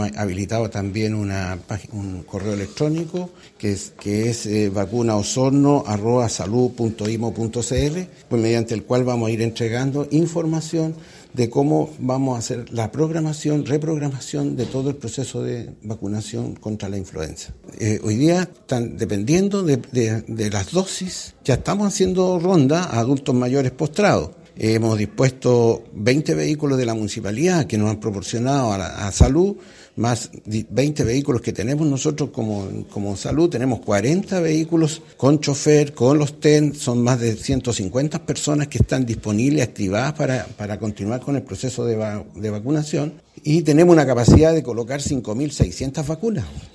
Hemos habilitado también un correo electrónico que es vacunaosorno@salud.imo.cl, pues mediante el cual vamos a ir entregando información de cómo vamos a hacer la reprogramación de todo el proceso de vacunación contra la influenza. Hoy día, dependiendo de las dosis, ya estamos haciendo ronda a adultos mayores postrados. Hemos dispuesto 20 vehículos de la municipalidad que nos han proporcionado a salud, más 20 vehículos que tenemos nosotros como salud. Tenemos 40 vehículos con chofer, con los TEN, son más de 150 personas que están disponibles, activadas para continuar con el proceso de vacunación, y tenemos una capacidad de colocar 5.600 vacunas.